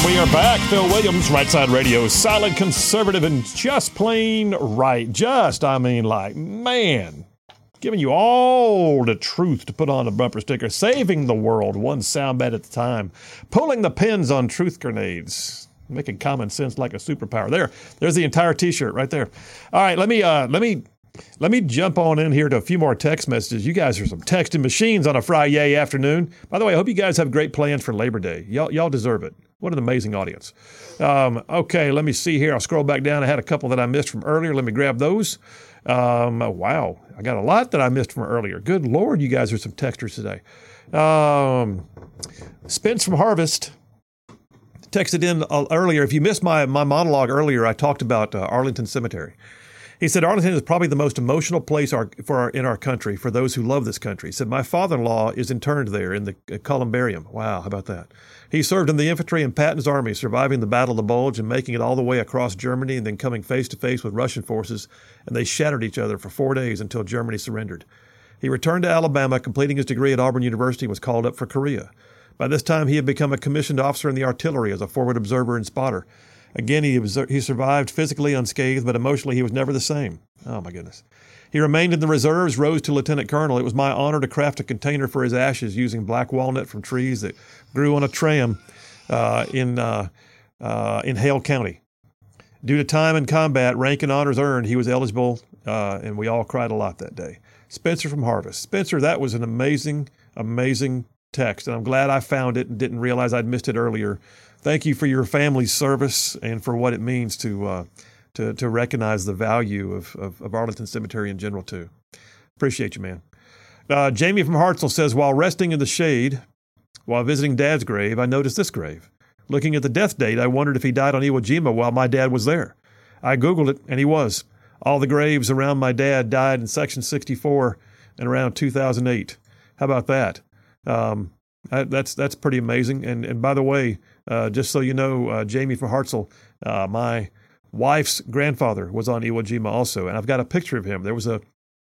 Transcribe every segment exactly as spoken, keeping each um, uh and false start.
We are back. Phil Williams, Right Side Radio, solid conservative and just plain right. Just, I mean, like, man, giving you all the truth to put on a bumper sticker, saving the world one soundbite at a time, pulling the pins on truth grenades, making common sense like a superpower. There, there's the entire T-shirt right there. All right, let me, uh, let me, let me jump on in here to a few more text messages. You guys are some texting machines on a Friday afternoon. By the way, I hope you guys have great plans for Labor Day. Y'all, y'all deserve it. What an amazing audience. Um, okay, let me see here. I'll scroll back down. I had a couple that I missed from earlier. Let me grab those. Um, wow, I got a lot that I missed from earlier. Good Lord, you guys are some texters today. Um, Spence from Harvest texted in uh, earlier. If you missed my, my monologue earlier, I talked about uh, Arlington Cemetery. He said, Arlington is probably the most emotional place our, for our, in our country for those who love this country. He said, my father-in-law is interned there in the uh, columbarium. Wow, how about that? He served in the infantry in Patton's army, surviving the Battle of the Bulge and making it all the way across Germany and then coming face-to-face with Russian forces, and they shattered each other for four days until Germany surrendered. He returned to Alabama, completing his degree at Auburn University, and was called up for Korea. By this time, he had become a commissioned officer in the artillery as a forward observer and spotter. Again, he, observed, he survived physically unscathed, but emotionally he was never the same. Oh, my goodness. He remained in the reserves, rose to lieutenant colonel. It was my honor to craft a container for his ashes using black walnut from trees that grew on a tram uh, in uh, uh, in Hale County. Due to time in combat, rank and honors earned, he was eligible, uh, and we all cried a lot that day. Spencer from Harvest. Spencer, that was an amazing, amazing text, and I'm glad I found it and didn't realize I'd missed it earlier. Thank you for your family's service and for what it means to uh, to to recognize the value of, of, of Arlington Cemetery in general, too. Appreciate you, man. Uh, Jamie from Hartselle says, while resting in the shade, while visiting Dad's grave, I noticed this grave. Looking at the death date, I wondered if he died on Iwo Jima while my dad was there. I Googled it, and he was. All the graves around my dad died in Section sixty-four and around two thousand eight. How about that? Um, I, that's that's pretty amazing. And and by the way, uh, just so you know, uh, Jamie from Hartselle, uh, my wife's grandfather was on Iwo Jima also, and I've got a picture of him. There was a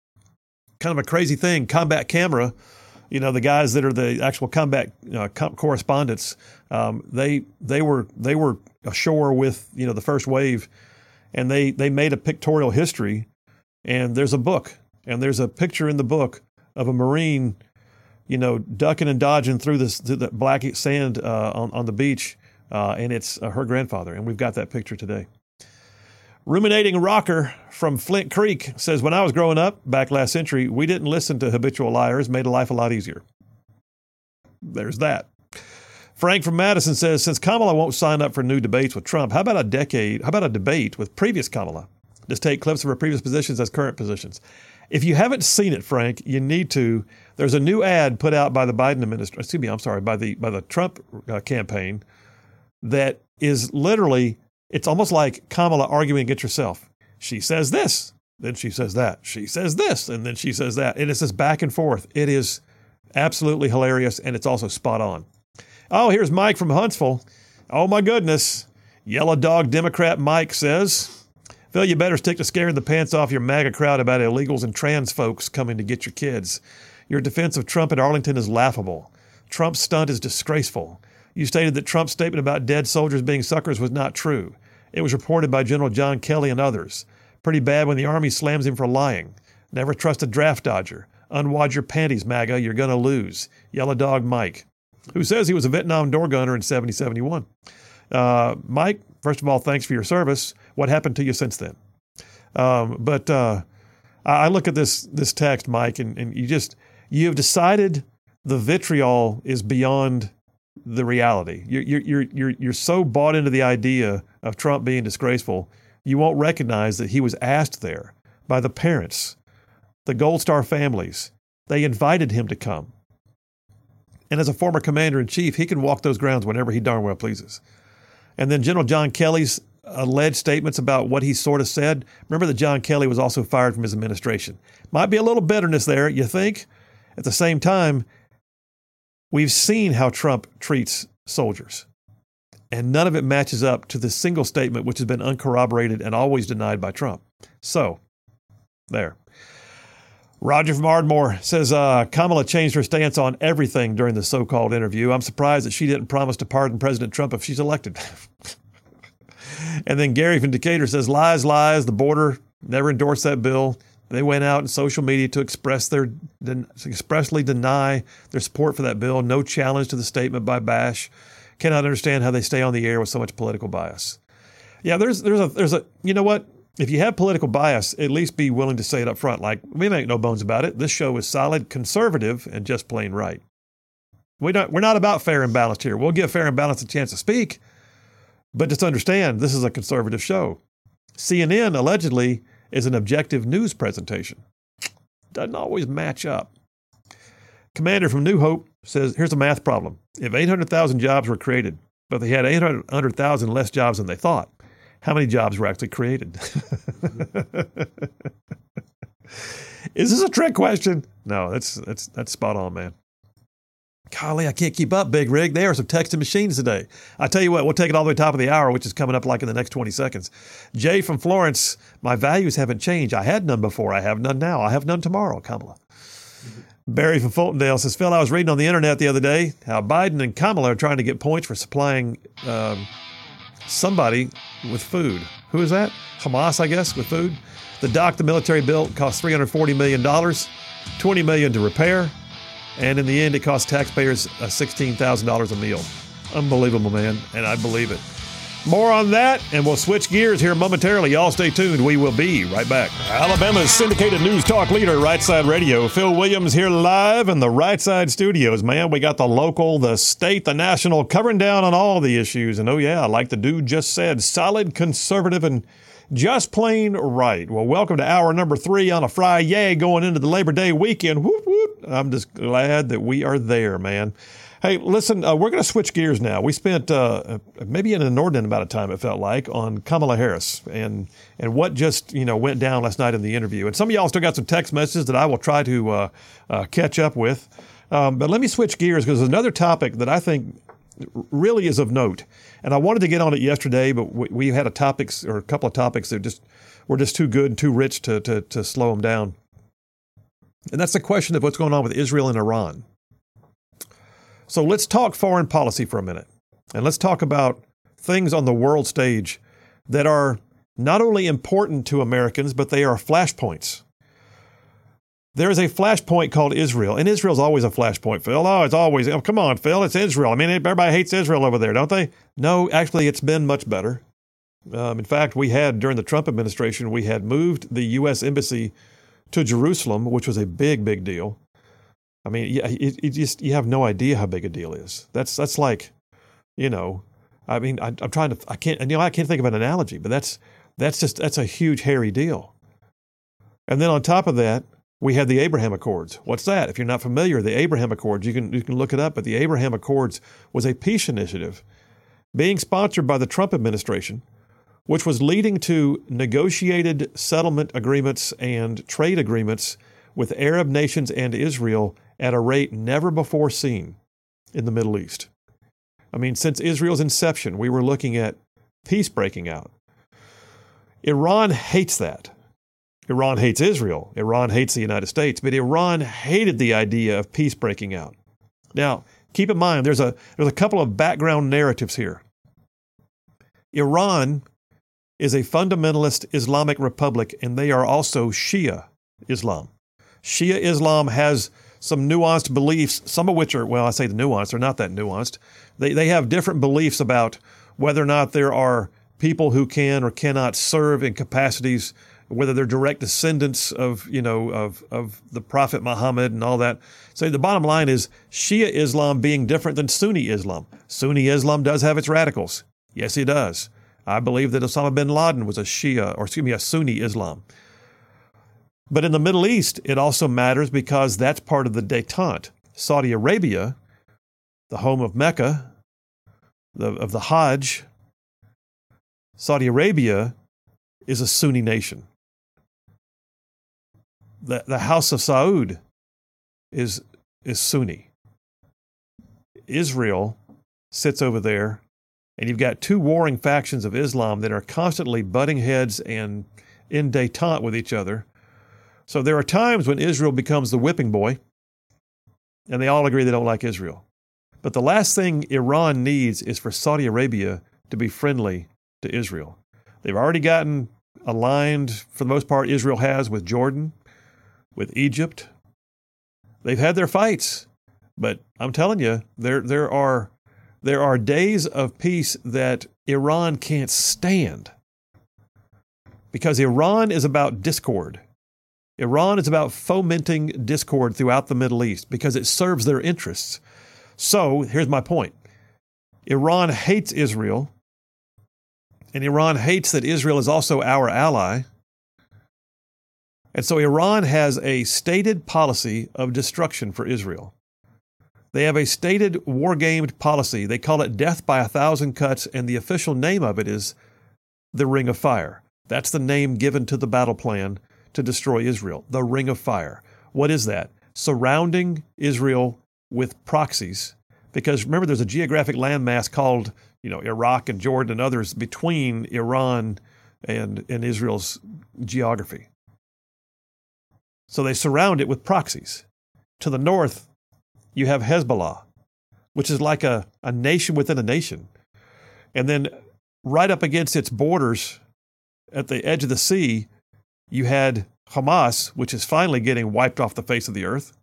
kind of a crazy thing, combat camera. You know, the guys that are the actual combat uh, com- correspondents, um, they they were they were ashore with, you know, the first wave, and they they made a pictorial history, and there's a book, and there's a picture in the book of a Marine, you know, ducking and dodging through this through the black sand uh, on on the beach, uh, and it's uh, her grandfather, and we've got that picture today. Ruminating Rocker from Flint Creek says, when I was growing up back last century, we didn't listen to habitual liars, made life a lot easier. There's that. Frank from Madison says, since Kamala won't sign up for new debates with Trump, how about a decade, how about a debate with previous Kamala? Just take clips of her previous positions as current positions. If you haven't seen it, Frank, you need to. There's a new ad put out by the Biden administration, excuse me, I'm sorry, by the by the Trump uh, campaign that is literally, it's almost like Kamala arguing against herself. She says this, then she says that. She says this, and then she says that. And it's this back and forth. It is absolutely hilarious, and it's also spot on. Oh, here's Mike from Huntsville. Oh, my goodness. Yellow Dog Democrat Mike says, Phil, you better stick to scaring the pants off your MAGA crowd about illegals and trans folks coming to get your kids. Your defense of Trump at Arlington is laughable. Trump's stunt is disgraceful. You stated that Trump's statement about dead soldiers being suckers was not true. It was reported by General John Kelly and others. Pretty bad when the Army slams him for lying. Never trust a draft dodger. Unwad your panties, MAGA. You're going to lose. Yellow Dog Mike, who says he was a Vietnam door gunner in seventy seventy-one. Uh, Mike, first of all, thanks for your service. What happened to you since then? Um, but uh, I look at this this text, Mike, and, and you just, you have decided the vitriol is beyond the reality. You're, you're, you're, you're so bought into the idea of Trump being disgraceful, you won't recognize that he was asked there by the parents, the Gold Star families. They invited him to come. And as a former commander-in-chief, he can walk those grounds whenever he darn well pleases. And then General John Kelly's alleged statements about what he sort of said. Remember that John Kelly was also fired from his administration. Might be a little bitterness there, you think? At the same time, we've seen how Trump treats soldiers, and none of it matches up to the single statement which has been uncorroborated and always denied by Trump. So, there. Roger from Ardmore says uh, Kamala changed her stance on everything during the so-called interview. I'm surprised that she didn't promise to pardon President Trump if she's elected. And then Gary from Decatur says, lies, lies, the border never endorsed that bill. They went out in social media to express their to expressly deny their support for that bill. No challenge to the statement by Bash. Cannot understand how they stay on the air with so much political bias. Yeah, there's there's a there's a you know what? If you have political bias, at least be willing to say it up front. Like, we make no bones about it. This show is solid, conservative, and just plain right. We don't we're not about fair and balanced here. We'll give fair and balanced a chance to speak, but just understand this is a conservative show. C N N allegedly is an objective news presentation. Doesn't always match up. Commander from New Hope says, here's a math problem. If eight hundred thousand jobs were created, but they had eight hundred thousand less jobs than they thought, how many jobs were actually created? Is this a trick question? No, that's that's that's spot on, man. Golly, I can't keep up, Big Rig. There are some texting machines today. I tell you what, we'll take it all the way to the top of the hour, which is coming up like in the next twenty seconds. Jay from Florence, my values haven't changed. I had none before. I have none now. I have none tomorrow, Kamala. Mm-hmm. Barry from Fultondale says, Phil, I was reading on the internet the other day how Biden and Kamala are trying to get points for supplying um, somebody with food. Who is that? Hamas, I guess, with food. The dock the military built cost three hundred forty million dollars, twenty million dollars to repair. And in the end, it cost taxpayers uh, sixteen thousand dollars a meal. Unbelievable, man. And I believe it. More on that, and we'll switch gears here momentarily. Y'all stay tuned. We will be right back. Alabama's syndicated news talk leader, Right Side Radio. Phil Williams here live in the Right Side studios. Man, we got the local, the state, the national, covering down on all the issues. And oh, yeah, like the dude just said, solid, conservative, and just plain right. Well, welcome to hour number three on a Friday going into the Labor Day weekend. Whoop, whoop. I'm just glad that we are there, man. Hey, listen, uh, we're going to switch gears now. We spent uh, maybe an inordinate amount of time, it felt like, on Kamala Harris and and what just, you know, went down last night in the interview. And some of y'all still got some text messages that I will try to uh, uh, catch up with. Um, but let me switch gears because there's another topic that I think really is of note. And I wanted to get on it yesterday, but we, we had a topics or a couple of topics that just were just too good and too rich to, to, to slow them down. And that's the question of what's going on with Israel and Iran. So let's talk foreign policy for a minute. And let's talk about things on the world stage that are not only important to Americans, but they are flashpoints. There is a flashpoint called Israel, and Israel's always a flashpoint, Phil. Oh, it's always, oh, come on, Phil, it's Israel. I mean, everybody hates Israel over there, don't they? No, actually, it's been much better. Um, in fact, we had, during the Trump administration, we had moved the U S embassy to Jerusalem, which was a big, big deal. I mean, yeah, it, it just, you have no idea how big a deal it is. That's, that's like, you know, I mean, I, I'm trying to, I can't, you know, I can't think of an analogy, but that's, that's just, that's a huge, hairy deal. And then on top of that, we had the Abraham Accords. What's that? If you're not familiar, the Abraham Accords, you can, you can look it up, but the Abraham Accords was a peace initiative being sponsored by the Trump administration, which was leading to negotiated settlement agreements and trade agreements with Arab nations and Israel at a rate never before seen in the Middle East. I mean, since Israel's inception, we were looking at peace breaking out. Iran hates that. Iran hates Israel. Iran hates the United States, but Iran hated the idea of peace breaking out. Now, keep in mind, there's a there's a couple of background narratives here. Iran is a fundamentalist Islamic republic, and they are also Shia Islam. Shia Islam has some nuanced beliefs, some of which are, well, I say the nuanced, they're not that nuanced. They they have different beliefs about whether or not there are people who can or cannot serve in capacities, whether they're direct descendants of, you know, of, of the Prophet Muhammad and all that. So the bottom line is Shia Islam being different than Sunni Islam. Sunni Islam does have its radicals. Yes, it does. I believe that Osama bin Laden was a Shia, or excuse me, a Sunni Islam. But in the Middle East, it also matters because that's part of the détente. Saudi Arabia, the home of Mecca, the, of the Hajj, Saudi Arabia is a Sunni nation. The, the House of Saud is, is Sunni. Israel sits over there, and you've got two warring factions of Islam that are constantly butting heads and in détente with each other, So there are times when Israel becomes the whipping boy, and they all agree they don't like Israel. But the last thing Iran needs is for Saudi Arabia to be friendly to Israel. They've already gotten aligned, for the most part, Israel has with Jordan, with Egypt. They've had their fights, but I'm telling you, there there are there are days of peace that Iran can't stand, because Iran is about discord. Iran is about fomenting discord throughout the Middle East because it serves their interests. So here's my point. Iran hates Israel, and Iran hates that Israel is also our ally. And so Iran has a stated policy of destruction for Israel. They have a stated war-gamed policy. They call it death by a thousand cuts, and the official name of it is the Ring of Fire. That's the name given to the battle plan to destroy Israel, the Ring of Fire. What is that? Surrounding Israel with proxies. Because remember, there's a geographic landmass called, you know, Iraq and Jordan and others between Iran and, and Israel's geography. So they surround it with proxies. To the north, you have Hezbollah, which is like a, a nation within a nation. And then right up against its borders, at the edge of the sea, you had Hamas, which is finally getting wiped off the face of the earth.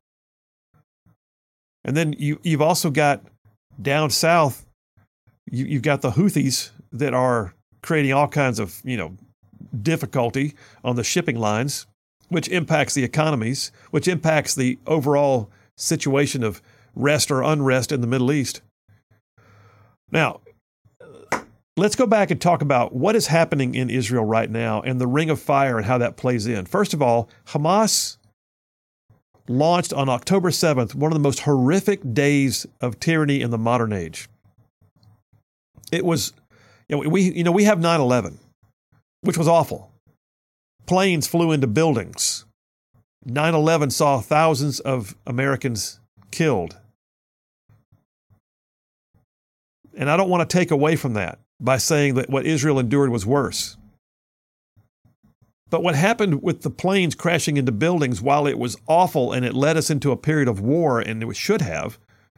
And then you, you've also got down south, you, you've got the Houthis that are creating all kinds of, you know, difficulty on the shipping lines, which impacts the economies, which impacts the overall situation of rest or unrest in the Middle East. Now, let's go back and talk about what is happening in Israel right now and the Ring of Fire and how that plays in. First of all, Hamas launched on October seventh, one of the most horrific days of tyranny in the modern age. It was, you know, we, you know, we have nine eleven, which was awful. Planes flew into buildings. nine eleven saw thousands of Americans killed. And I don't want to take away from that by saying that what Israel endured was worse. But what happened with the planes crashing into buildings, while it was awful and it led us into a period of war, and it should have,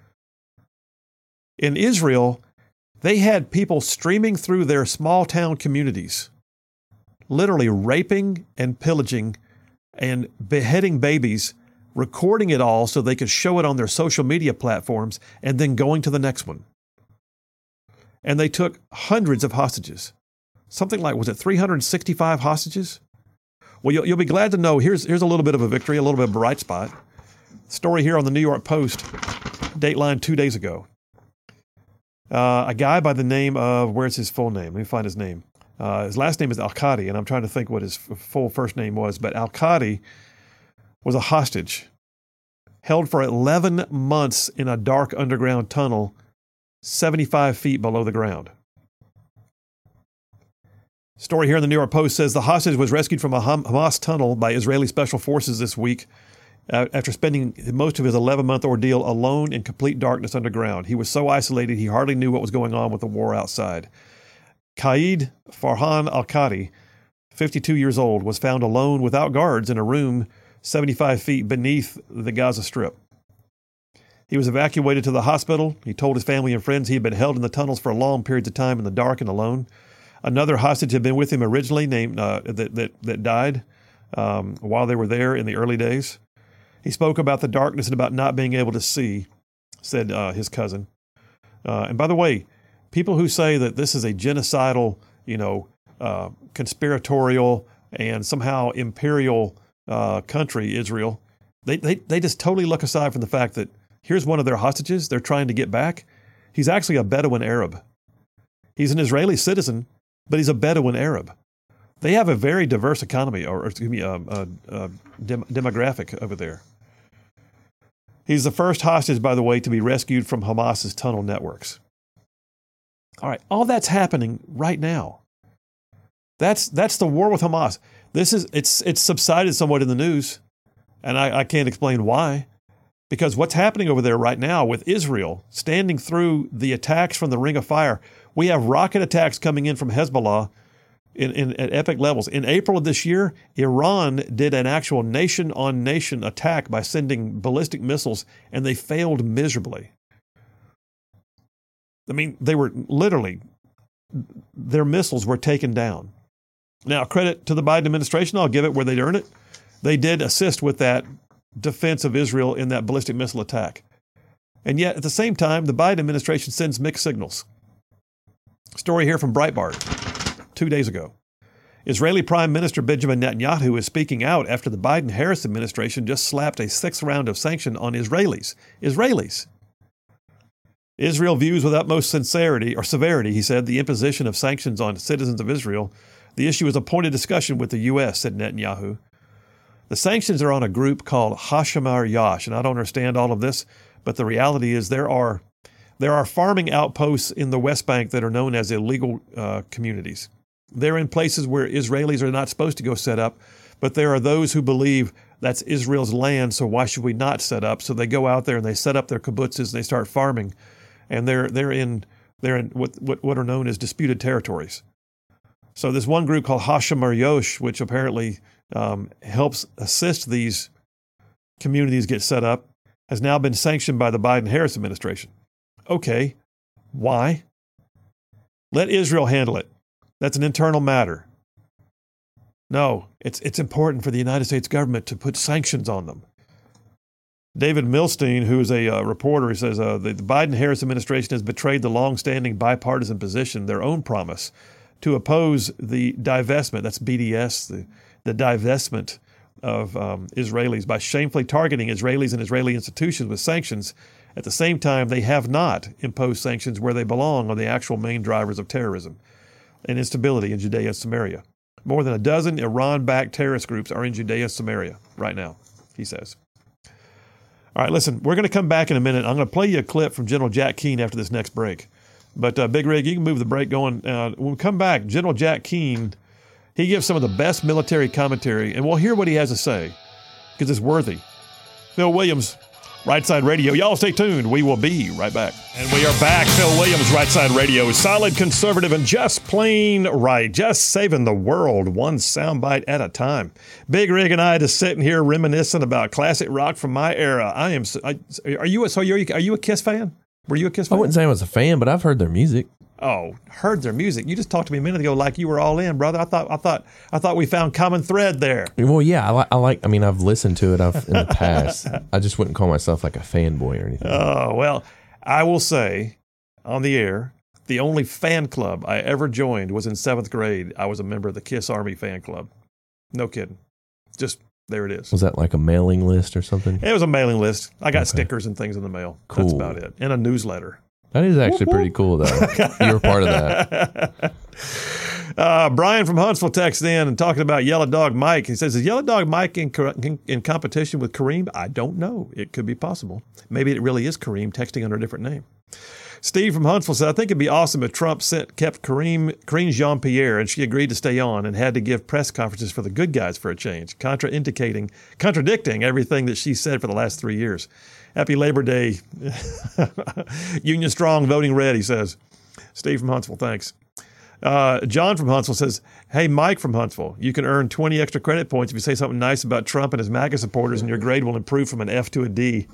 in Israel, they had people streaming through their small town communities, literally raping and pillaging and beheading babies, recording it all so they could show it on their social media platforms, and then going to the next one. And they took hundreds of hostages. Something like, was it three hundred sixty-five hostages? Well, you'll, you'll be glad to know, here's, here's a little bit of a victory, a little bit of a bright spot. Story here on the New York Post, Dateline two days ago. Uh, a guy by the name of, where's his full name? Let me find his name. Uh, his last name is Al-Qadi, and I'm trying to think what his f- full first name was, but Al-Qadi was a hostage held for eleven months in a dark underground tunnel seventy-five feet below the ground. Story here in the New York Post says the hostage was rescued from a Hamas tunnel by Israeli special forces this week uh, after spending most of his eleven-month ordeal alone in complete darkness underground. He was so isolated he hardly knew what was going on with the war outside. Qaid Farhan Al-Qadi, fifty-two years old, was found alone without guards in a room seventy-five feet beneath the Gaza Strip. He was evacuated to the hospital. He told his family and friends he had been held in the tunnels for long periods of time in the dark and alone. Another hostage had been with him originally, named uh, that, that that died um, while they were there in the early days. He spoke about the darkness and about not being able to see, said uh, his cousin. Uh, and by the way, people who say that this is a genocidal, you know, uh, conspiratorial and somehow imperial uh, country, Israel, they, they they just totally look aside from the fact that here's one of their hostages they're trying to get back. He's actually a Bedouin Arab. He's an Israeli citizen, but he's a Bedouin Arab. They have a very diverse economy, or, or excuse me, uh, uh, uh, dem- demographic over there. He's the first hostage, by the way, to be rescued from Hamas's tunnel networks. All right, all that's happening right now. That's that's the war with Hamas. This is it's it's subsided somewhat in the news, and I, I can't explain why. Because what's happening over there right now with Israel standing through the attacks from the Ring of Fire, we have rocket attacks coming in from Hezbollah in, in at epic levels. In April of this year, Iran did an actual nation-on-nation attack by sending ballistic missiles, and they failed miserably. I mean, they were literally, their missiles were taken down. Now, credit to the Biden administration, I'll give it where they'd earn it. They did assist with that defense of Israel in that ballistic missile attack. And yet, at the same time, the Biden administration sends mixed signals. Story here from Breitbart, two days ago. Israeli Prime Minister Benjamin Netanyahu is speaking out after the Biden-Harris administration just slapped a sixth round of sanction on Israelis. Israelis. Israel views with utmost sincerity or severity, he said, the imposition of sanctions on citizens of Israel. The issue is a point of discussion with the U S, said Netanyahu. The sanctions are on a group called Hashamar Yash, and I don't understand all of this, but the reality is there are there are farming outposts in the West Bank that are known as illegal uh, communities. They're in places where Israelis are not supposed to go set up, but there are those who believe that's Israel's land, so why should we not set up? So they go out there and they set up their kibbutzes and they start farming. And they're they're in they're in what, what what are known as disputed territories. So this one group called Hashamar Yash, which apparently um, helps assist these communities get set up, has now been sanctioned by the Biden-Harris administration. Okay, why? Let Israel handle it. That's an internal matter. No, it's it's important for the United States government to put sanctions on them. David Milstein, who is a uh, reporter, he says uh, the, the Biden-Harris administration has betrayed the long-standing bipartisan position, their own promise, to oppose the divestment, that's B D S, the, the divestment of um, Israelis by shamefully targeting Israelis and Israeli institutions with sanctions. At the same time, they have not imposed sanctions where they belong on the actual main drivers of terrorism and instability in Judea and Samaria. More than a dozen Iran-backed terrorist groups are in Judea and Samaria right now, he says. All right, listen, we're going to come back in a minute. I'm going to play you a clip from General Jack Keane after this next break. But uh, Big Rig, you can move the break going. Uh, when we come back, General Jack Keane, he gives some of the best military commentary, and we'll hear what he has to say because it's worthy. Phil Williams, Right Side Radio. Y'all stay tuned. We will be right back. And we are back. Phil Williams, Right Side Radio. Solid, conservative, and just plain right. Just saving the world one soundbite at a time. Big Rig and I just sitting here reminiscing about classic rock from my era. I am. I, are you? So you're, are you a Kiss fan? Were you a Kiss fan? I wouldn't say I was a fan, but I've heard their music. Oh, heard their music. You just talked to me a minute ago like you were all in, brother. I thought, I thought, I thought we found common thread there. Well, yeah, I like. I like. I mean, I've listened to it I've, in the past. I just wouldn't call myself like a fanboy or anything. Oh well, I will say on the air, the only fan club I ever joined was in seventh grade. I was a member of the Kiss Army fan club. No kidding. Just there it is. Was that like a mailing list or something? It was a mailing list. I got Okay. stickers and things in the mail. Cool. That's about it. And a newsletter. That is actually pretty cool, though. You were part of that. Uh, Brian from Huntsville texted in and talking about Yellow Dog Mike. He says, is Yellow Dog Mike in, in, in competition with Kareem? I don't know. It could be possible. Maybe it really is Kareem texting under a different name. Steve from Huntsville said, I think it'd be awesome if Trump sent, kept Kareem, Karine Jean-Pierre and she agreed to stay on and had to give press conferences for the good guys for a change, contraindicating, contradicting everything that she said for the last three years. Happy Labor Day. Union strong, voting red, he says. Steve from Huntsville, thanks. Uh, John from Huntsville says, hey, Mike from Huntsville, you can earn twenty extra credit points if you say something nice about Trump and his MAGA supporters, and your grade will improve from an F to a D.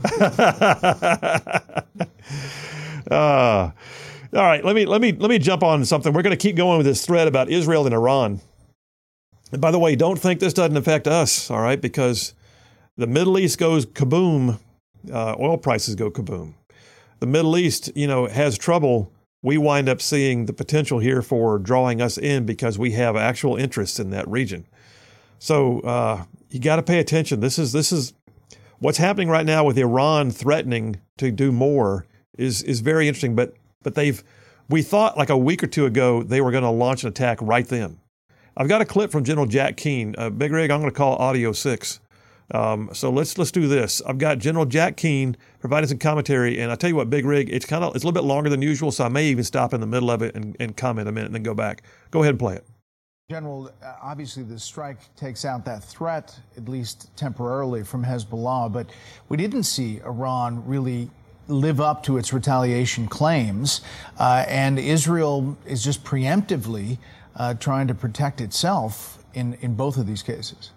uh, all right, let me let me let me jump on something. We're going to keep going with this thread about Israel and Iran. And by the way, don't think this doesn't affect us, all right? Because the Middle East goes kaboom, uh, oil prices go kaboom. The Middle East, you know, has trouble. We wind up seeing the potential here for drawing us in because we have actual interests in that region. So uh, you got to pay attention. This is this is what's happening right now with Iran threatening to do more is is very interesting. But but they've we thought like a week or two ago they were going to launch an attack right then. I've got a clip from General Jack Keane. Uh, Big Rig, I'm going to call Audio Six. Um, so let's let's do this. I've got General Jack Keane providing some commentary, and I tell you what, Big Rig, it's kind of it's a little bit longer than usual, so I may even stop in the middle of it and, and comment a minute and then go back. Go ahead and play it. General, uh, obviously the strike takes out that threat, at least temporarily, from Hezbollah, but we didn't see Iran really live up to its retaliation claims, uh, and Israel is just preemptively uh, trying to protect itself in, in both of these cases?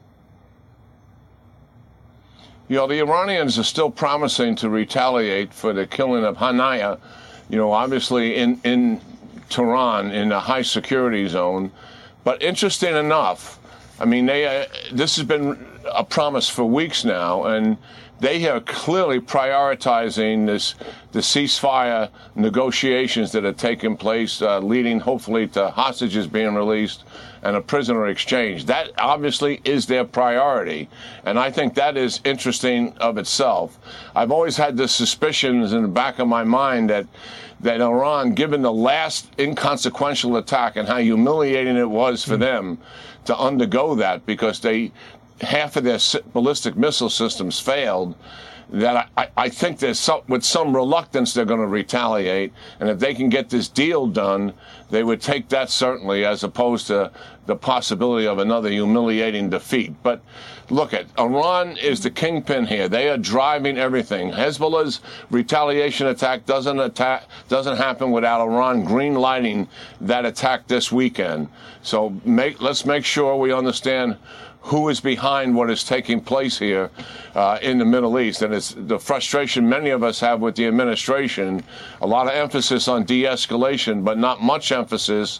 You know, the Iranians are still promising to retaliate for the killing of Hanaya, you know, obviously in, in Tehran, in a high security zone. But interesting enough, I mean, they uh, this has been a promise for weeks now, and they are clearly prioritizing this the ceasefire negotiations that are taking place, uh, leading hopefully to hostages being released and a prisoner exchange. That obviously is their priority, and I think that is interesting of itself. I've always had the suspicions in the back of my mind that that Iran, given the last inconsequential attack and how humiliating it was for them to undergo that, because they half of their ballistic missile systems failed, that I, I think there's some, with some reluctance they're going to retaliate. And if they can get this deal done, they would take that certainly, as opposed to the possibility of another humiliating defeat. But look, at Iran is the kingpin here. They are driving everything. Hezbollah's retaliation attack doesn't attack doesn't happen without Iran green lighting that attack this weekend. So make, let's make sure we understand who is behind what is taking place here uh, in the Middle East. And it's the frustration many of us have with the administration, a lot of emphasis on de-escalation, but not much emphasis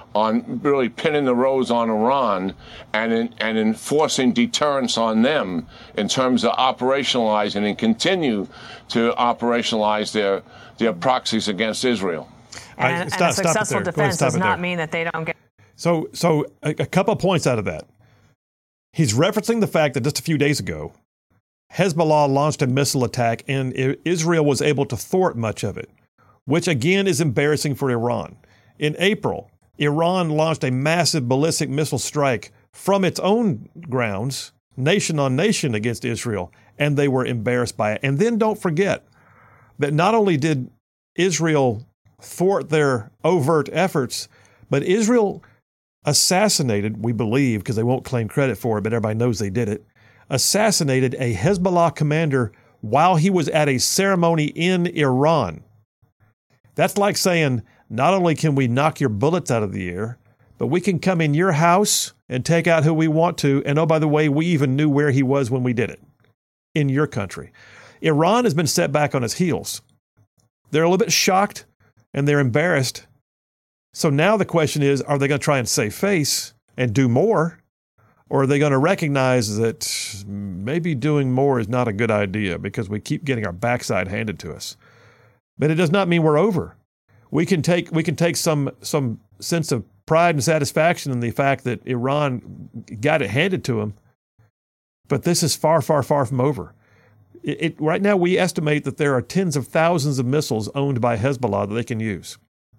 on really pinning the rose on Iran and in, and enforcing deterrence on them in terms of operationalizing and continue to operationalize their, their proxies against Israel. All right, And, stop- and a stop it successful there. Go ahead, defense stop does it not there. mean that they don't get. So, so a, a couple of points out of that. He's referencing the fact that just a few days ago, Hezbollah launched a missile attack and I- Israel was able to thwart much of it, which again is embarrassing for Iran. In April, Iran launched a massive ballistic missile strike from its own grounds, nation on nation against Israel, and they were embarrassed by it. And then don't forget that not only did Israel thwart their overt efforts, but Israel assassinated, we believe, because they won't claim credit for it, but everybody knows they did it, assassinated a Hezbollah commander while he was at a ceremony in Iran. That's like saying, not only can we knock your bullets out of the air, but we can come in your house and take out who we want to. And oh, by the way, we even knew where he was when we did it in your country. Iran has been set back on its heels. They're a little bit shocked and they're embarrassed. So now the question is, are they going to try and save face and do more? Or are they going to recognize that maybe doing more is not a good idea because we keep getting our backside handed to us? But it does not mean we're over. We can take we can take some some sense of pride and satisfaction in the fact that Iran got it handed to them. But this is far, far, far from over. It, it, right now, we estimate that there are tens of thousands of missiles owned by Hezbollah that they can use.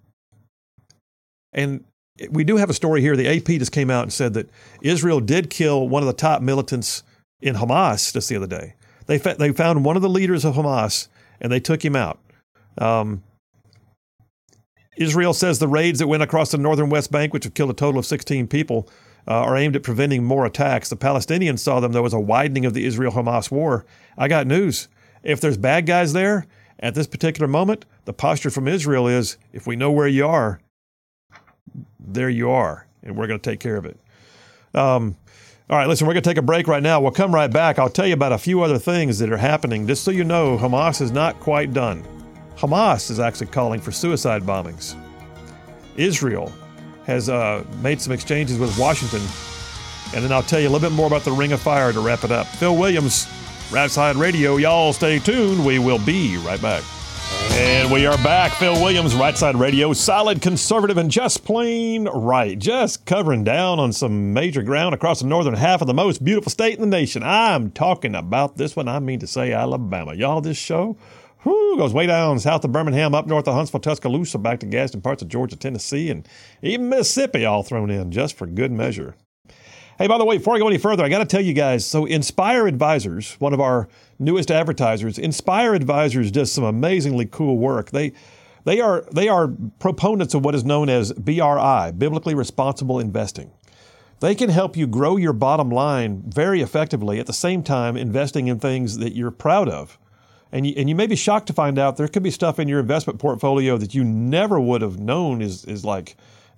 And we do have a story here. The A P just came out and said that Israel did kill one of the top militants in Hamas just the other day. They fa- they found one of the leaders of Hamas and they took him out. Um, Israel says the raids that went across the northern West Bank, which have killed a total of sixteen people, uh, are aimed at preventing more attacks. The Palestinians saw them. There was a widening of the Israel-Hamas war. I got news. If there's bad guys there at this particular moment, the posture from Israel is, if we know where you are, there you are, and we're going to take care of it. Um, all right, listen, we're going to take a break right now. We'll come right back. I'll tell you about a few other things that are happening. Just so you know, Hamas is not quite done. Hamas is actually calling for suicide bombings. Israel has uh, made some exchanges with Washington. And then I'll tell you a little bit more about the Ring of Fire to wrap it up. Phil Williams, Right Side Radio. Y'all stay tuned. We will be right back. And we are back. Phil Williams, Right Side Radio, solid, conservative, and just plain right. Just covering down on some major ground across the northern half of the most beautiful state in the nation. I'm talking about this one. I mean to say Alabama. Y'all, this show whew, goes way down south of Birmingham, up north of Huntsville, Tuscaloosa, back to Gadsden, parts of Georgia, Tennessee, and even Mississippi all thrown in just for good measure. Hey, by the way, before I go any further, I got to tell you guys, so Inspire Advisors, one of our newest advertisers, Inspire Advisors does some amazingly cool work. They they are they are proponents of what is known as B R I, Biblically Responsible Investing. They can help you grow your bottom line very effectively, at the same time investing in things that you're proud of. And you, and you may be shocked to find out there could be stuff in your investment portfolio that you never would have known is is like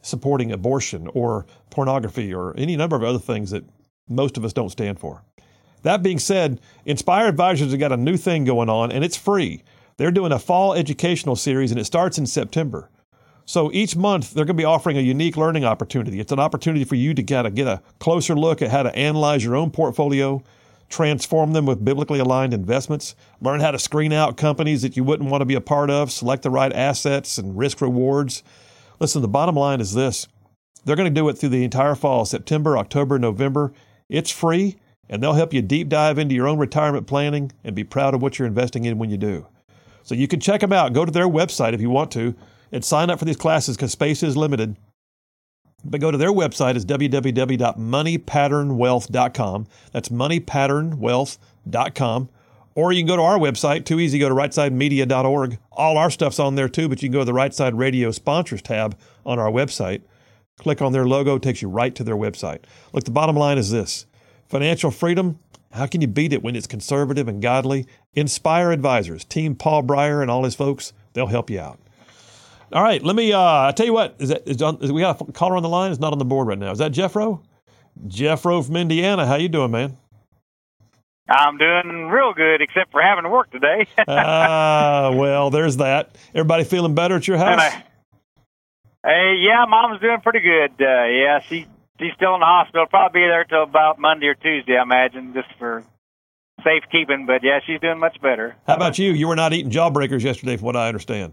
supporting abortion or pornography or any number of other things that most of us don't stand for. That being said, Inspire Advisors have got a new thing going on, and it's free. They're doing a fall educational series, and it starts in September. So each month, they're going to be offering a unique learning opportunity. It's an opportunity for you to kind of get a closer look at how to analyze your own portfolio, transform them with biblically aligned investments, learn how to screen out companies that you wouldn't want to be a part of, select the right assets and risk rewards. Listen, the bottom line is this. They're going to do it through the entire fall, September, October, November. It's free, and they'll help you deep dive into your own retirement planning and be proud of what you're investing in when you do. So you can check them out. Go to their website if you want to and sign up for these classes because space is limited. But go to their website. It's w w w dot money pattern wealth dot com. That's money pattern wealth dot com. Or you can go to our website. Too easy. Go to right side media dot org. All our stuff's on there too, but you can go to the Right Side Radio Sponsors tab on our website. Click on their logo. It takes you right to their website. Look, the bottom line is this. Financial freedom, how can you beat it when it's conservative and godly? Inspire Advisors, Team Paul Breyer and all his folks, they'll help you out. All right, let me, uh, I tell you what, is that, is, on, is we got a caller on the line? It's not on the board right now. Is that Jeffro? Jeffro from Indiana. How you doing, man? I'm doing real good, except for having to work today. Ah, uh, well, there's that. Everybody feeling better at your house? I, hey, yeah, Mom's doing pretty good. Uh, yeah, she she's still in the hospital. Probably be there till about Monday or Tuesday, I imagine, just for safekeeping. But yeah, she's doing much better. How about you? You were not eating jawbreakers yesterday, from what I understand.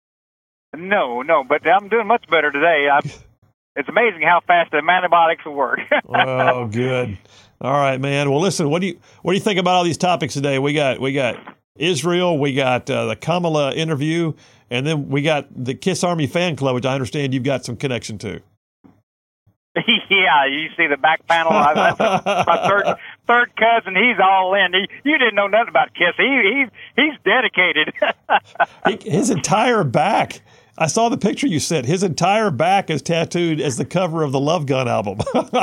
No, no, but I'm doing much better today. I, it's amazing how fast the antibiotics will work. Oh, good. All right, man. Well, listen, what do you what do you think about all these topics today? We got we got Israel, we got uh, the Kamala interview, and then we got the Kiss Army fan club, which I understand you've got some connection to. Yeah, you see the back panel. I, I, my third third cousin, he's all in. He, you didn't know nothing about Kiss. He, he he's dedicated. he, his entire back. I saw the picture you sent. His entire back is tattooed as the cover of the Love Gun album.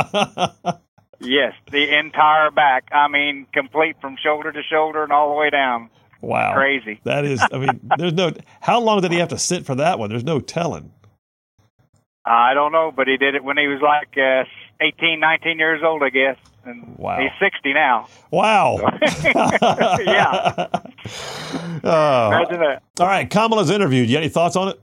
Yes, the entire back. I mean, complete from shoulder to shoulder and all the way down. Wow. Crazy. That is, I mean, there's no, how long did he have to sit for that one? There's no telling. I don't know, but he did it when he was like uh, eighteen, nineteen years old, I guess. And wow. He's sixty now. Wow. Yeah. Oh. Imagine that. All right, Kamala's interviewed. You got any thoughts on it?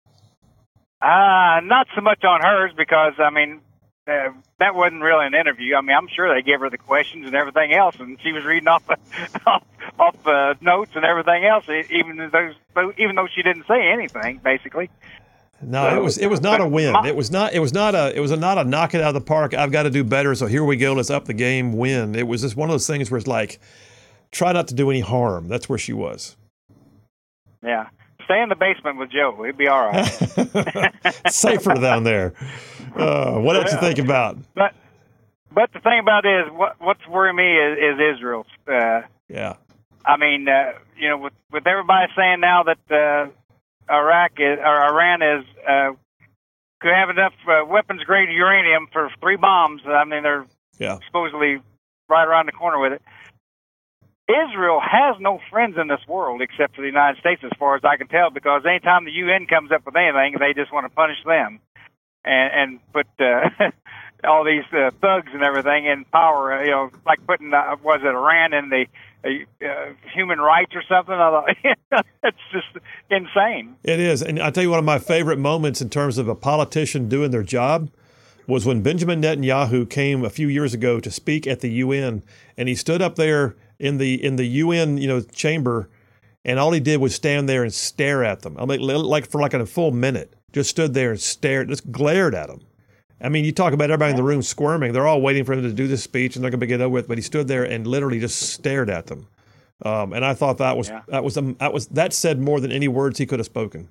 Uh, not so much on hers because, I mean, uh, that wasn't really an interview. I mean, I'm sure they gave her the questions and everything else, and she was reading off off, off uh, notes and everything else, even though even though she didn't say anything, basically. No, it was it was not a win. It was not it was not a it was a, not a knock it out of the park. I've got to do better, so here we go. Let's up the game. Win. It was just one of those things where it's like, try not to do any harm. That's where she was. Yeah. Stay in the basement with Joe. It'd be all right. Safer down there. Uh, what else yeah. you think about? But but the thing about it is, what what's worrying me is, is Israel. Uh, yeah. I mean, uh, you know, with with everybody saying now that uh, Iraq is or Iran is uh, could have enough uh, weapons grade uranium for three bombs. I mean, they're yeah. supposedly right around the corner with it. Israel has no friends in this world except for the United States, as far as I can tell, because anytime the U N comes up with anything, they just want to punish them and, and put uh, all these uh, thugs and everything in power. You know, like putting uh, was it Iran in the uh, human rights or something? I thought, it's just insane. It is, and I tell you, one of my favorite moments in terms of a politician doing their job was when Benjamin Netanyahu came a few years ago to speak at the U N, and he stood up there in the in the U N you know chamber, and all he did was stand there and stare at them. I mean, like for like a full minute, just stood there and stared, just glared at them. I mean, you talk about everybody in the room squirming. They're all waiting for him to do this speech, and they're going to get over with. But he stood there and literally just stared at them. Um, and I thought that was yeah. that was um, that was that said more than any words he could have spoken.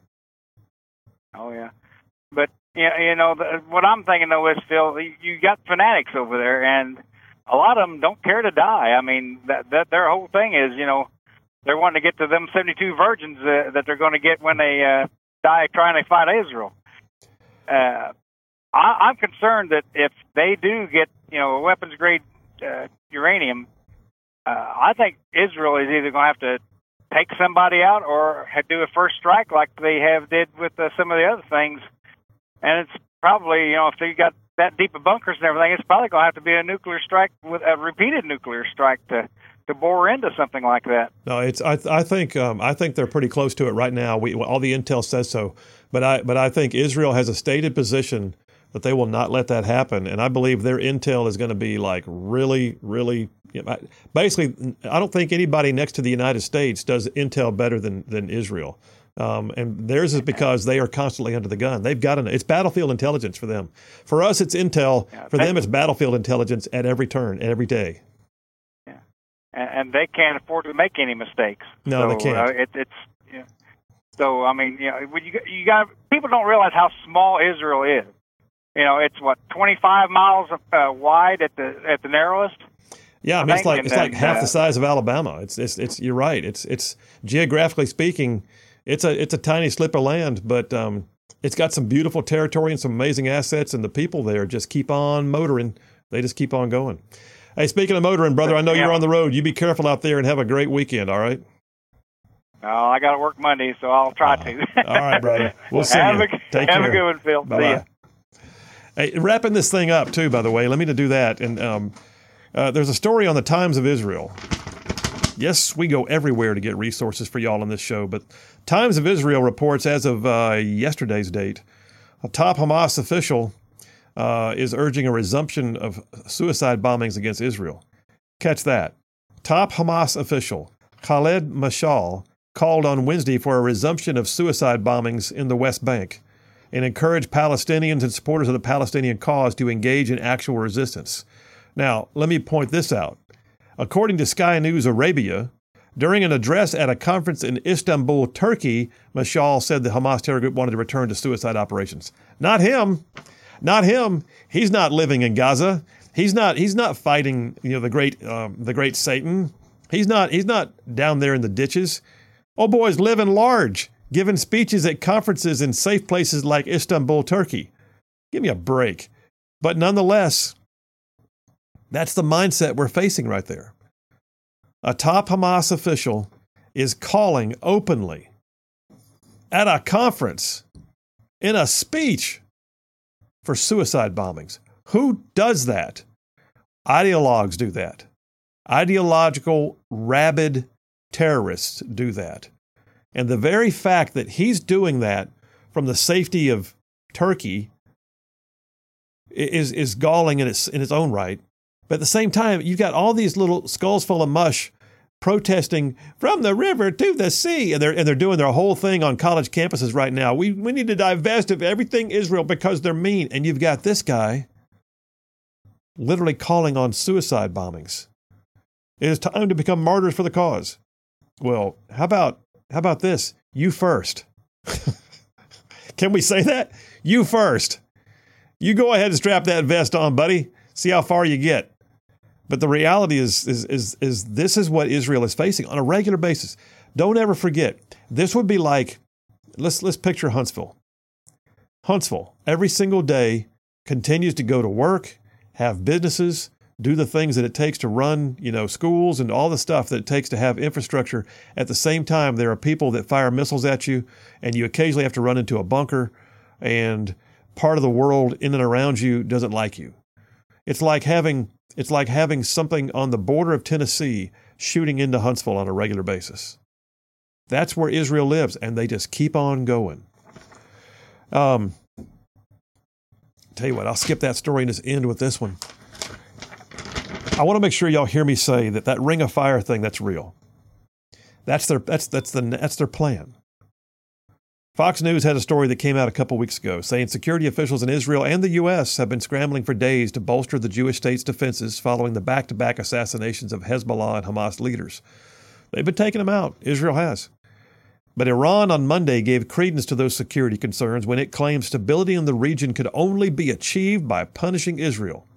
Oh yeah, but yeah, you know the, what I'm thinking though is, Phil, you got fanatics over there, and a lot of them don't care to die. I mean, that, that their whole thing is, you know, they're wanting to get to them seventy-two virgins uh, that they're going to get when they uh, die trying to fight Israel. Uh, I, I'm concerned that if they do get, you know, weapons-grade uh, uranium, uh, I think Israel is either going to have to take somebody out or do a first strike like they have did with uh, some of the other things. And it's probably, you know, if they got that deep of bunkers and everything, it's probably going to have to be a nuclear strike with a repeated nuclear strike to, to bore into something like that. No, it's. I. I think. Um, I think they're pretty close to it right now. We all the intel says so, but I. But I think Israel has a stated position that they will not let that happen, and I believe their intel is going to be like really, really. You know, basically, I don't think anybody next to the United States does intel better than than Israel. Um, and theirs is because they are constantly under the gun. They've got an, it's battlefield intelligence for them. For us, it's intel. Yeah, for they, them, it's battlefield intelligence at every turn, every day. Yeah, and, and they can't afford to make any mistakes. No, so, they can't. Uh, it, it's yeah. So I mean, you know, when you you got people don't realize how small Israel is. You know, it's what twenty-five miles uh, wide at the at the narrowest. Yeah, I mean, I it's like think, it's and like then, half uh, the size of Alabama. It's it's it's. You're right. It's it's geographically speaking. It's a it's a tiny slip of land, but um, it's got some beautiful territory and some amazing assets, and the people there just keep on motoring. They just keep on going. Hey, speaking of motoring, brother, I know Yeah. you're on the road. You be careful out there and have a great weekend, all right? Oh, I got to work Monday, so I'll try to. All right, brother. We'll see have you. A, Take have care. a good one, Phil. Bye-bye. See ya. Hey, wrapping this thing up, too, by the way, let me to do that. And um, uh, there's a story on the Times of Israel. Yes, we go everywhere to get resources for y'all on this show, but Times of Israel reports as of uh, yesterday's date, a top Hamas official uh, is urging a resumption of suicide bombings against Israel. Catch that. Top Hamas official Khaled Mashal called on Wednesday for a resumption of suicide bombings in the West Bank and encouraged Palestinians and supporters of the Palestinian cause to engage in actual resistance. Now, let me point this out. According to Sky News Arabia, during an address at a conference in Istanbul, Turkey, Mashal said the Hamas terror group wanted to return to suicide operations. Not him. Not him. He's not living in Gaza. He's not. He's not fighting. You know, the great, um, the great Satan. He's not. He's not down there in the ditches. Oh, boy's living large, giving speeches at conferences in safe places like Istanbul, Turkey. Give me a break. But nonetheless, that's the mindset we're facing right there. A top Hamas official is calling openly at a conference in a speech for suicide bombings. Who does that? Ideologues do that. Ideological, rabid terrorists do that. And the very fact that he's doing that from the safety of Turkey is, is galling in its, in its own right. But at the same time, you've got all these little skulls full of mush protesting from the river to the sea. And they're, and they're doing their whole thing on college campuses right now. We, we need to divest of everything Israel because they're mean. And you've got this guy literally calling on suicide bombings. It is time to become martyrs for the cause. Well, how about how about this? You first. Can we say that? You first. You go ahead and strap that vest on, buddy. See how far you get. But the reality is, is, is, is this is what Israel is facing on a regular basis. Don't ever forget. This would be like, let's let's picture Huntsville. Huntsville, every single day, continues to go to work, have businesses, do the things that it takes to run, you know, schools and all the stuff that it takes to have infrastructure. At the same time, there are people that fire missiles at you, and you occasionally have to run into a bunker, and part of the world in and around you doesn't like you. It's like having it's like having something on the border of Tennessee shooting into Huntsville on a regular basis. That's where Israel lives, and they just keep on going. Um, tell you what, I'll skip that story and just end with this one. I want to make sure y'all hear me say that that ring of fire thing, that's real. That's their that's that's the that's their plan. Fox News had a story that came out a couple weeks ago saying security officials in Israel and the U S have been scrambling for days to bolster the Jewish state's defenses following the back-to-back assassinations of Hezbollah and Hamas leaders. They've been taking them out. Israel has. But Iran on Monday gave credence to those security concerns when it claimed stability in the region could only be achieved by punishing Israel.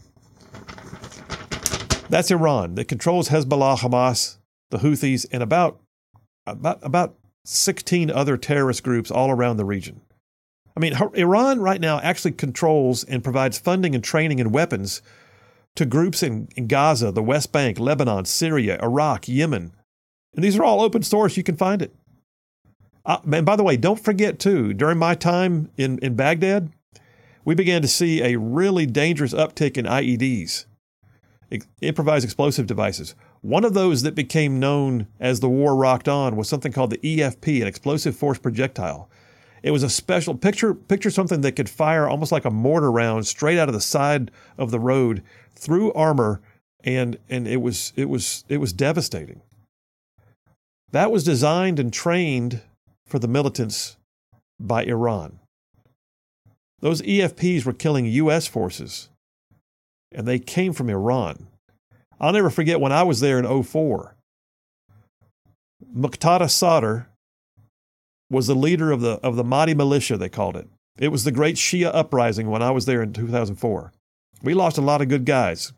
That's Iran that controls Hezbollah, Hamas, the Houthis, and about about about sixteen other terrorist groups all around the region. I mean, Iran right now actually controls and provides funding and training and weapons to groups in, in Gaza, the West Bank, Lebanon, Syria, Iraq, Yemen. And these are all open source. You can find it. Uh, and by the way, don't forget, too, during my time in, in Baghdad, we began to see a really dangerous uptick in I E Ds, improvised explosive devices. One of those that became known as the war rocked on was something called the E F P, an explosive force projectile. It was a special picture, picture something that could fire almost like a mortar round straight out of the side of the road through armor, and and it was it was it was devastating. That was designed and trained for the militants by Iran. Those E F Ps were killing U S forces, and they came from Iran. I'll never forget when I was there in oh four. Muqtada Sadr was the leader of the of the Mahdi militia, they called it. It was the great Shia uprising when I was there in two thousand four. We lost a lot of good guys.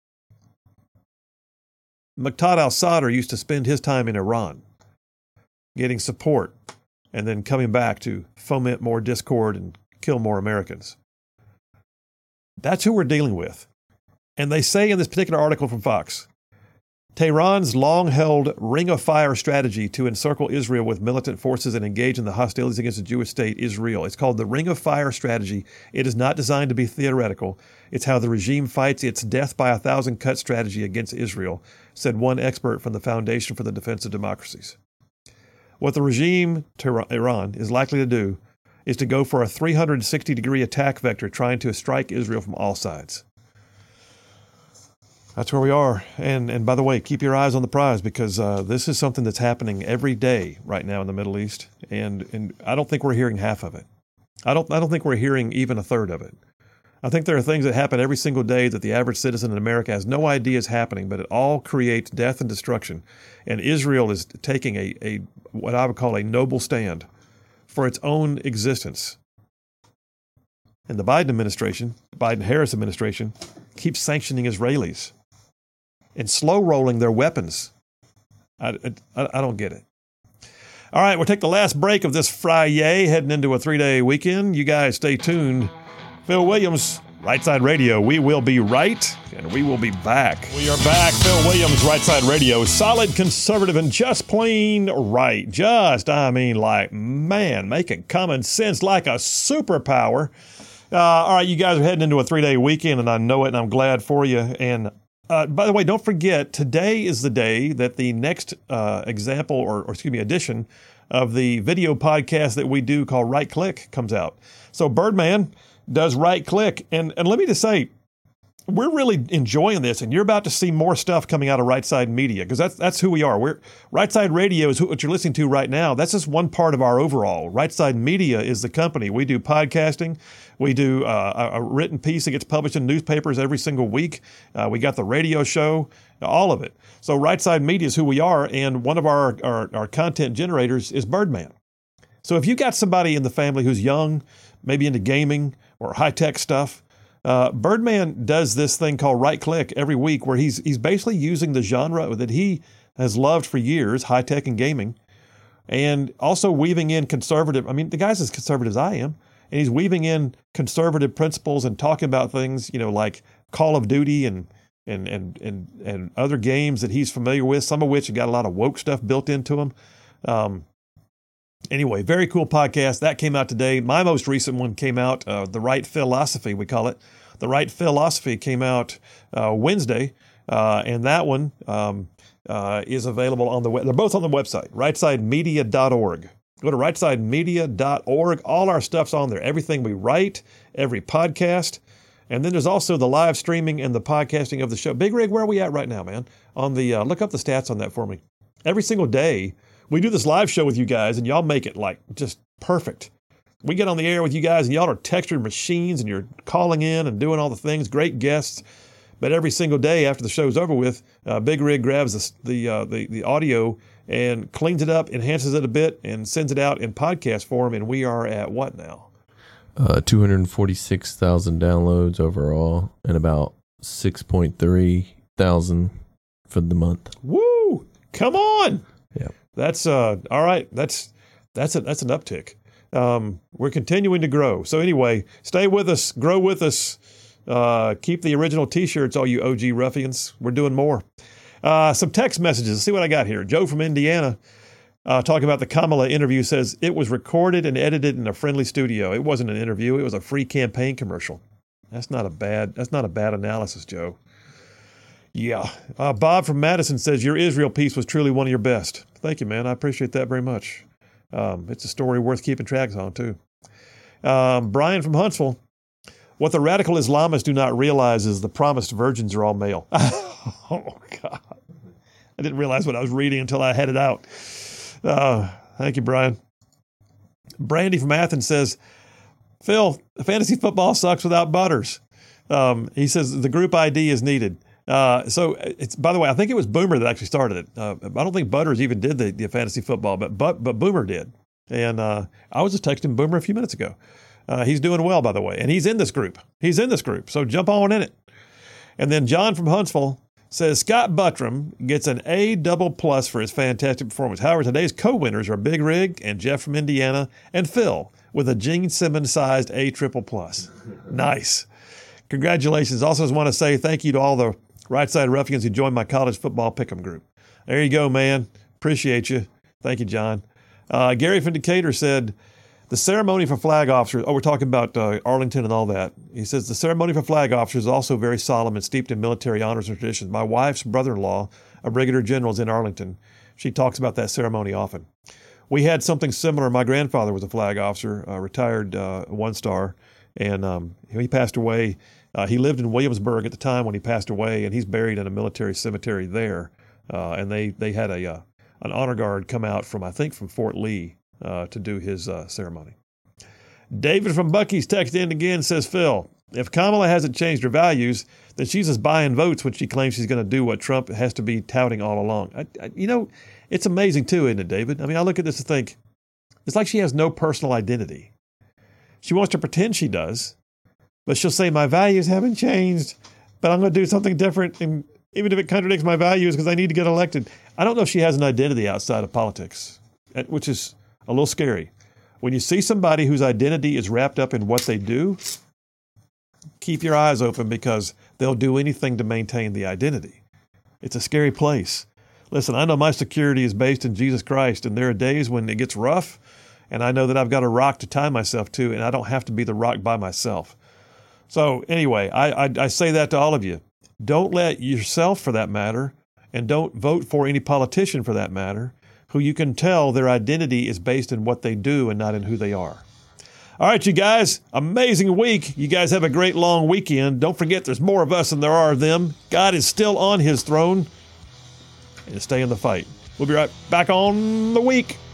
Muqtada al-Sadr used to spend his time in Iran, getting support, and then coming back to foment more discord and kill more Americans. That's who we're dealing with. And they say in this particular article from Fox, Tehran's long-held Ring of Fire strategy to encircle Israel with militant forces and engage in the hostilities against the Jewish state is real. It's called the Ring of Fire strategy. It is not designed to be theoretical. It's how the regime fights its death by a thousand cut strategy against Israel, said one expert from the Foundation for the Defense of Democracies. What the regime, Iran, is likely to do is to go for a three hundred sixty degree attack vector trying to strike Israel from all sides. That's where we are. And and by the way, keep your eyes on the prize, because uh, this is something that's happening every day right now in the Middle East. And and I don't think we're hearing half of it. I don't I don't think we're hearing even a third of it. I think there are things that happen every single day that the average citizen in America has no idea is happening, but it all creates death and destruction. And Israel is taking a, a what I would call a noble stand for its own existence. And the Biden administration, Biden-Harris administration, keeps sanctioning Israelis and slow rolling their weapons. I, I, I don't get it. All right, we'll take the last break of this Friday, heading into a three-day weekend. You guys stay tuned. Phil Williams, Right Side Radio. We will be right, and we will be back. We are back. Phil Williams, Right Side Radio. Solid, conservative, and just plain right. Just, I mean, like, man, making common sense like a superpower. Uh, all right, you guys are heading into a three-day weekend, and I know it, and I'm glad for you. And uh, by the way, don't forget, today is the day that the next uh, example, or, or excuse me, edition of the video podcast that we do called Right Click comes out. So Birdman does Right Click. And and let me just say, we're really enjoying this, and you're about to see more stuff coming out of Right Side Media, because that's that's who we are. We're Right Side Radio is who, what you're listening to right now. That's just one part of our overall. Right Side Media is the company. We do podcasting. We do uh, a, a written piece that gets published in newspapers every single week. Uh, we got the radio show, all of it. So Right Side Media is who we are, and one of our, our, our content generators is Birdman. So if you got somebody in the family who's young, maybe into gaming or high-tech stuff, uh, Birdman does this thing called Right Click every week, where he's he's basically using the genre that he has loved for years, high-tech and gaming, and also weaving in conservative. I mean, the guy's as conservative as I am, and he's weaving in conservative principles and talking about things, you know, like Call of Duty and and and and and other games that he's familiar with, some of which have got a lot of woke stuff built into them. Um, Anyway, very cool podcast. That came out today. My most recent one came out, uh, The Right Philosophy, we call it. The Right Philosophy came out uh, Wednesday, uh, and that one um, uh, is available on the web. They're both on the website, right side media dot org. Go to right side media dot org. All our stuff's on there. Everything we write, every podcast. And then there's also the live streaming and the podcasting of the show. Big Rig, where are we at right now, man? On the uh, look up the stats on that for me. Every single day, we do this live show with you guys, and y'all make it like just perfect. We get on the air with you guys, and y'all are texturing machines, and you're calling in and doing all the things. Great guests. But every single day after the show's over with, uh, Big Rig grabs the the, uh, the the audio and cleans it up, enhances it a bit, and sends it out in podcast form. And we are at what now? Uh, two hundred forty-six thousand downloads overall, and about six point three thousand for the month. Woo! Come on! Yeah. That's uh all right. That's that's a that's an uptick. Um, we're continuing to grow. So anyway, stay with us, grow with us. Uh, keep the original T-shirts, all you O G ruffians. We're doing more. Uh, some text messages. Let's see what I got here. Joe from Indiana. Uh, talking about the Kamala interview, says it was recorded and edited in a friendly studio. It wasn't an interview. It was a free campaign commercial. That's not a bad, that's not a bad analysis, Joe. Yeah. Uh, Bob from Madison says, your Israel piece was truly one of your best. Thank you, man. I appreciate that very much. Um, it's a story worth keeping tracks on, too. Um, Brian from Huntsville, what the radical Islamists do not realize is the promised virgins are all male. Oh, God. I didn't realize what I was reading until I had it out. Uh, thank you, Brian. Brandy from Athens says, Phil, fantasy football sucks without Butters. Um, he says the group I D is needed. Uh, so it's, by the way, I think it was Boomer that actually started it. Uh, I don't think Butters even did the, the fantasy football, but, but, but Boomer did. And, uh, I was just texting Boomer a few minutes ago. Uh, he's doing well, by the way, and he's in this group. He's in this group. So jump on in it. And then John from Huntsville says Scott Buttram gets an A double plus for his fantastic performance. However, today's co-winners are Big Rig and Jeff from Indiana and Phil with a Gene Simmons sized A triple plus. Nice. Congratulations. Also just want to say thank you to all the Right Side Ruffians who joined my college football pick'em group. There you go, man. Appreciate you. Thank you, John. Uh, Gary from Decatur said, the ceremony for flag officers, oh, we're talking about uh, Arlington and all that. He says, the ceremony for flag officers is also very solemn and steeped in military honors and traditions. My wife's brother-in-law, a brigadier general, is in Arlington. She talks about that ceremony often. We had something similar. My grandfather was a flag officer, uh, retired uh, one-star, and um, he passed away. Uh, he lived in Williamsburg at the time when he passed away, and he's buried in a military cemetery there. Uh, and they, they had a uh, an honor guard come out from, I think, from Fort Lee uh, to do his uh, ceremony. David from Bucky's texted in again, says, Phil, if Kamala hasn't changed her values, then she's just buying votes when she claims she's going to do what Trump has to be touting all along. I, I, you know, it's amazing too, isn't it, David? I mean, I look at this and think, it's like she has no personal identity. She wants to pretend she does, but she'll say, my values haven't changed, but I'm going to do something different, and even if it contradicts my values because I need to get elected. I don't know if she has an identity outside of politics, which is a little scary. When you see somebody whose identity is wrapped up in what they do, keep your eyes open because they'll do anything to maintain the identity. It's a scary place. Listen, I know my security is based in Jesus Christ, and there are days when it gets rough, and I know that I've got a rock to tie myself to, and I don't have to be the rock by myself. So anyway, I, I, I say that to all of you. Don't let yourself, for that matter, and don't vote for any politician, for that matter, who you can tell their identity is based in what they do and not in who they are. All right, you guys, amazing week. You guys have a great long weekend. Don't forget there's more of us than there are of them. God is still on his throne. And stay in the fight. We'll be right back on the week.